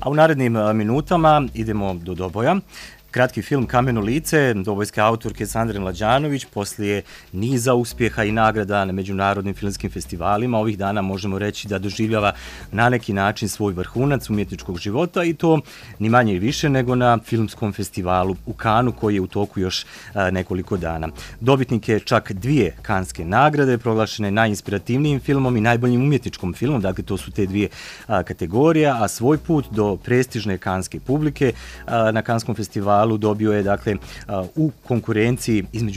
A u narednim minutama idemo do Doboja. Kratki film Kameno lice dobojske autorke Sandre Mlađanović poslije niza uspjeha i nagrada na međunarodnim filmskim festivalima ovih dana možemo reći da doživljava na neki način svoj vrhunac umjetničkog života i to ni manje i više nego na filmskom festivalu u Kanu koji je u toku još nekoliko dana. Dobitnik je čak 2 kanske nagrade, proglašene najinspirativnijim filmom i najboljim umjetničkom filmom, dakle to su te 2 kategorije, a svoj put do prestižne kanske publike na Kanskom festivalu dobio je dakle u konkurenciji između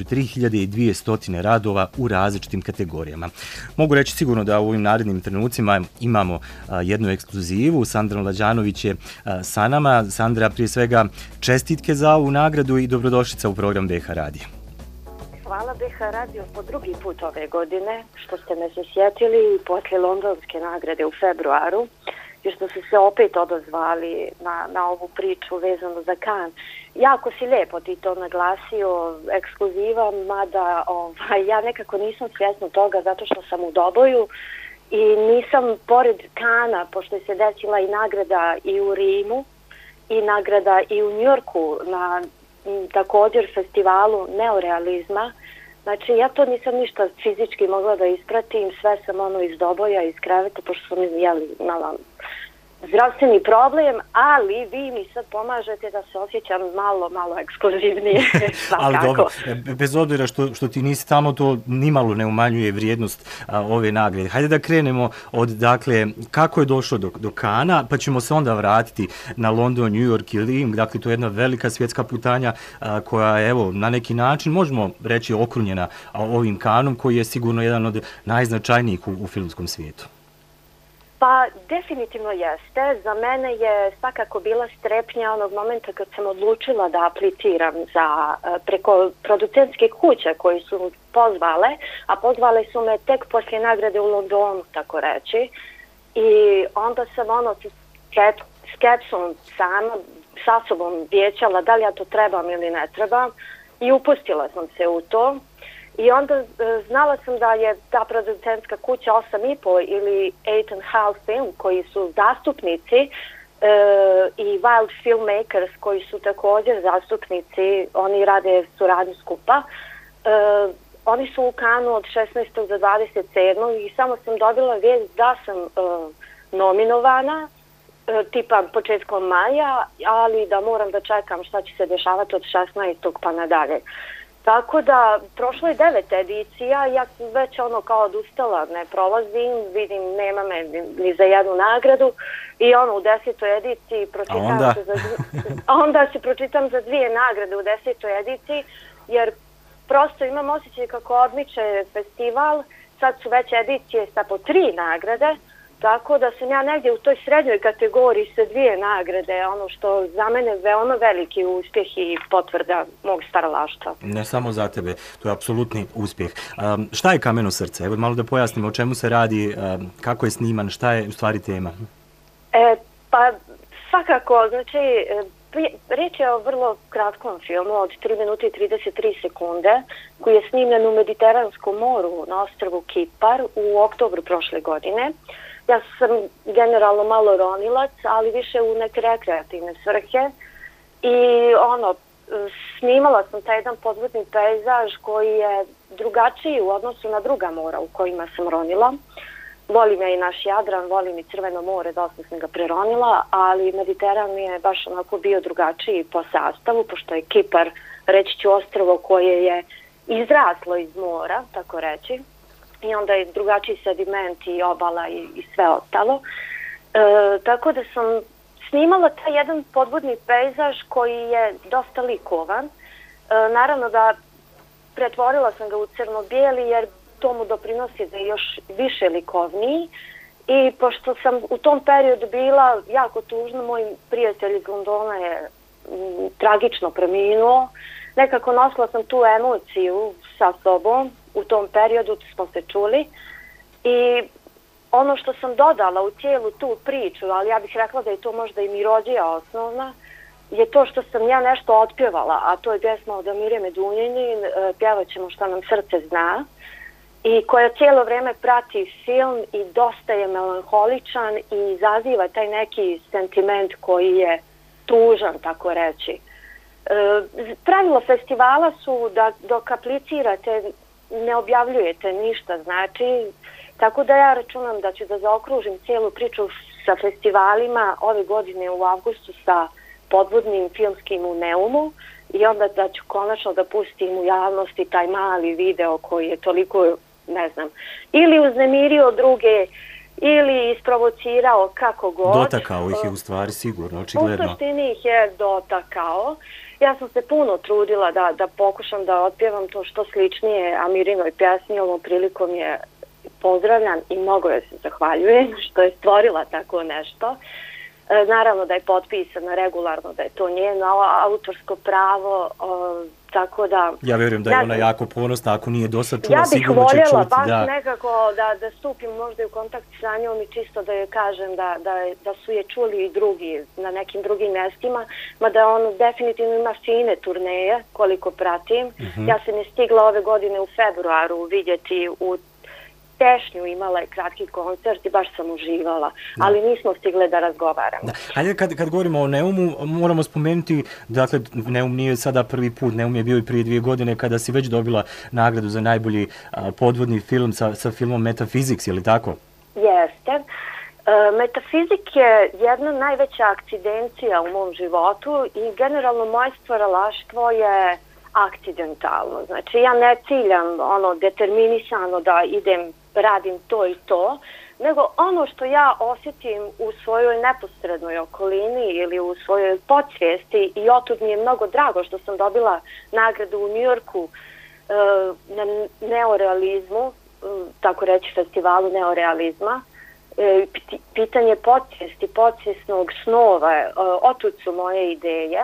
3200 radova u različitim kategorijama. Mogu reći sigurno da u ovim narednim trenucima imamo jednu ekskluzivu. Sandra Mlađanović je sa nama. Sandra, prije svega čestitke za ovu nagradu i dobrodošlica u program BH Radio. Hvala BH Radio po drugi put ove godine što ste me se sjetili poslije londonske nagrade u februaru i što ste se opet odazvali na ovu priču vezanu za Kan. Jako si lijepo ti to naglasio, ekskluziva, mada ja nekako nisam svjesna toga zato što sam u Doboju i nisam pored Kana, pošto je se desila i nagrada i u Rimu i nagrada i u Njujorku na također festivalu neorealizma. Znači ja to nisam ništa fizički mogla da ispratim, sve sam iz Doboja, iz kreveta, pošto sam imala zdravstveni problem, ali vi mi sad pomažete da se osjećam malo ekskluzivnije. Ali dobro, bez obzira što ti nisi tamo, to nimalo ne umanjuje vrijednost ove nagrade. Hajde da krenemo od, dakle, kako je došlo do Kana, pa ćemo se onda vratiti na London, New York i Rim. Dakle, to je jedna velika svjetska putanja koja je, evo, na neki način, možemo reći, okrunjena ovim Kanom, koji je sigurno jedan od najznačajnijih u filmskom svijetu. Pa definitivno jeste. Za mene je svakako bila strepnja onog momenta kad sam odlučila da apliciram preko producentske kuće koji su pozvale, a pozvale su me tek poslije nagrade u Londonu, tako reći. I onda sam skepsom sama sa sobom vijećala da li ja to trebam ili ne trebam i upustila sam se u to. I onda znala sam da je ta producentska kuća 8,5 ili 8,5 Film koji su zastupnici i Wild Filmmakers koji su također zastupnici, oni rade suradnju skupa. Oni su u Kanu od 16. do 27. i samo sam dobila vijest da sam nominovana tipa početkom maja, ali da moram da čekam šta će se dešavati od 16. pa nadalje. Tako da, prošlo je 9 edicija, ja sam već kao odustala, ne prolazim, vidim, nema me ni za jednu nagradu i u 10. ediciji onda se pročitam za 2 nagrade u 10. ediciji, jer prosto imam osjećaj kako odmiče festival, sad su već edicije sa po 3 nagrade, tako da sam ja negdje u toj srednjoj kategoriji sa 2 nagrade, ono što za mene veoma veliki uspjeh i potvrda mog staralaštva. Ne samo za tebe, to je apsolutni uspjeh. Šta je Kameno srce? Evo malo da pojasnimo o čemu se radi, kako je sniman, šta je u stvari tema? Pa svakako, znači, riječ je o vrlo kratkom filmu od 3 minute i 33 sekunde koji je snimljen u Mediteranskom moru na ostrvu Kipar u oktobru prošle godine. Ja sam generalno malo ronilac, ali više u neke rekreativne svrhe i snimala sam taj jedan podvodni pejzaž koji je drugačiji u odnosu na druga mora u kojima sam ronila. Volim ja i naš Jadran, volim i Crveno more, dosta sam ga preronila, ali Mediteran mi je baš onako bio drugačiji po sastavu, pošto je Kipar, reći ću, ostrvo koje je izraslo iz mora, tako reći. I onda je drugačiji sediment i obala i sve ostalo. Tako da sam snimala taj jedan podvodni pejzaž koji je dosta likovan. Naravno da pretvorila sam ga u crno-bijeli jer to mu doprinosi da je još više likovniji. I pošto sam u tom periodu bila jako tužna, moj prijatelj iz Londona je tragično preminuo. Nekako nosila sam tu emociju sa sobom. U tom periodu smo se čuli i ono što sam dodala u cijelu tu priču, ali ja bih rekla da je to možda i mirođija osnovna, je to što sam ja nešto otpjevala, a to je pjesma od Amire Medunjanin, pjevat ćemo Šta nam srce zna. i koja cijelo vrijeme prati film i dosta je melanholičan i izaziva taj neki sentiment koji je tužan, tako reći. Pravilo festivala su da dok aplicirate ne objavljujete ništa, znači, tako da ja računam da ću da zaokružim cijelu priču sa festivalima ove godine u avgustu sa podvodnim filmskim u Neumu i onda da ću konačno da pustim u javnosti taj mali video koji je toliko, ne znam, ili uznemirio druge ili isprovocirao, kako god. Dotakao ih je u stvari sigurno, očigledno. U suštini ih je dotakao. Ja sam se puno trudila da pokušam da otpjevam to što sličnije Amirinoj pjesmi, ovom prilikom je pozdravljam i mnogo joj se zahvaljujem što je stvorila tako nešto. Naravno da je potpisano regularno, da je to njeno autorsko pravo, tako da... Ja vjerujem da je ona jako ponosna, ako nije dosad čula, sigurno će čuti. Ja bih voljela baš nekako da stupim možda u kontakt sa njom i čisto da joj kažem da su je čuli i drugi na nekim drugim mjestima, mada on definitivno ima fine turneje, koliko pratim. Ja sam je stigla ove godine u februaru vidjeti u Tešnju, imala je kratki koncert i baš sam uživala, ali nismo stigle da razgovaramo. Hajde, kad govorimo o Neumu, moramo spomenuti, dakle, Neum nije sada prvi put, Neum je bio i prije 2 godine kada si već dobila nagradu za najbolji podvodni film sa filmom Metaphysics, je li tako? Jeste. Metafizik je jedna najveća akcidencija u mom životu i generalno moje stvaralaštvo je akcidentalno. Znači, ja ne ciljam determinisano da radim to i to, nego ono što ja osjetim u svojoj neposrednoj okolini ili u svojoj podsvijesti i otud mi je mnogo drago što sam dobila nagradu u Njujorku na neorealizmu, tako reći festivalu neorealizma. Pitanje podsvijesti, podsvjesnog snova, otud su moje ideje.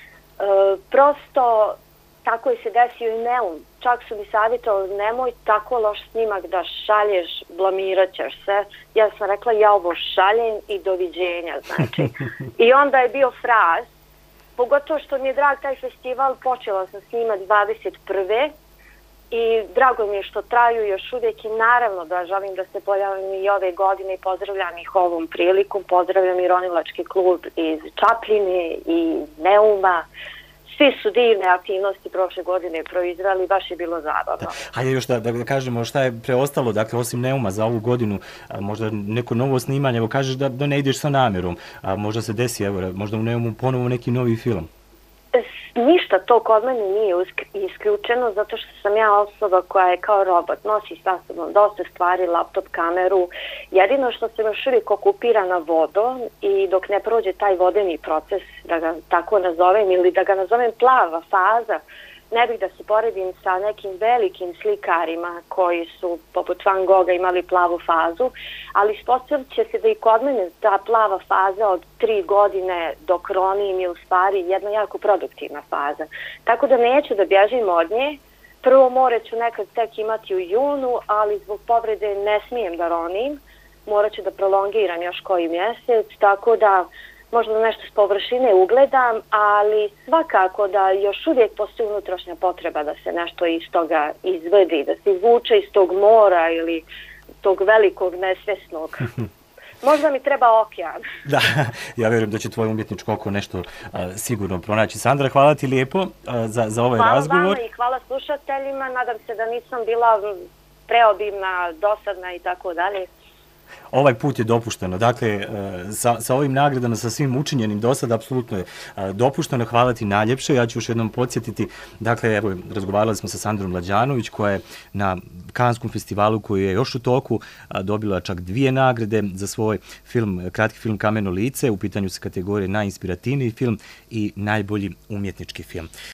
Prosto tako je se desio i Neum. Čak su mi savjetovali, nemoj tako loš snimak da šalješ, blamirat ćeš se. Ja sam rekla, ja ovo šaljem i doviđenja, znači. I onda je bio fraz, pogotovo što mi je drag taj festival, počela sam snimat 21. I drago mi je što traju još uvijek i naravno da želim da se pojavim i ove godine i pozdravljam ih ovom prilikom. Pozdravljam i Ronilački klub iz Čapljine i Neuma. Svi su divne aktivnosti prošle godine proizveli, baš je bilo zabavno. Hajde još da kažemo šta je preostalo, dakle, osim Neuma za ovu godinu, možda neko novo snimanje, evo kažeš da ne ideš sa namjerom, možda se desi, evo, možda u Neumu ponovo neki novi film. Ništa to kod mene nije isključeno, zato što sam ja osoba koja je kao robot, nosi sa sobom dosta stvari, laptop, kameru. Jedino što sam još uvijek okupirana vodom i dok ne prođe taj vodeni proces, da ga tako nazovem, ili da ga nazovem plava faza, ne bih da se poredim sa nekim velikim slikarima koji su poput Van Gogha imali plavu fazu, ali ispostavit će se da i kod mene ta plava faza od 3 godine dok ronim je u stvari jedna jako produktivna faza. Tako da neću da bježim od nje. Prvo more ću nekad tek imati u junu, ali zbog povrede ne smijem da ronim. Morat ću da prolongiram još koji mjesec, tako da možda nešto s površine ugledam, ali svakako da još uvijek postoji unutrašnja potreba da se nešto iz toga izvedi, da se izvuče iz tog mora ili tog velikog nesvjesnog. Možda mi treba okean. Da, ja vjerujem da će tvoje umjetničko oko nešto sigurno pronaći. Sandra, hvala ti lijepo za ovaj razgovor. Hvala vama i hvala slušateljima. Nadam se da nisam bila preobimna, dosadna i tako dalje. Ovaj put je dopušteno. Dakle, sa ovim nagradama, sa svim učinjenim do sada, apsolutno je dopušteno. Hvala ti najljepše. Ja ću još jednom podsjetiti. Dakle, evo, razgovarali smo sa Sandrom Lađanović, koja je na Kanskom festivalu, koji je još u toku, dobila čak 2 nagrade za svoj film, kratki film Kameno lice. U pitanju se kategorije najinspirativniji film i najbolji umjetnički film.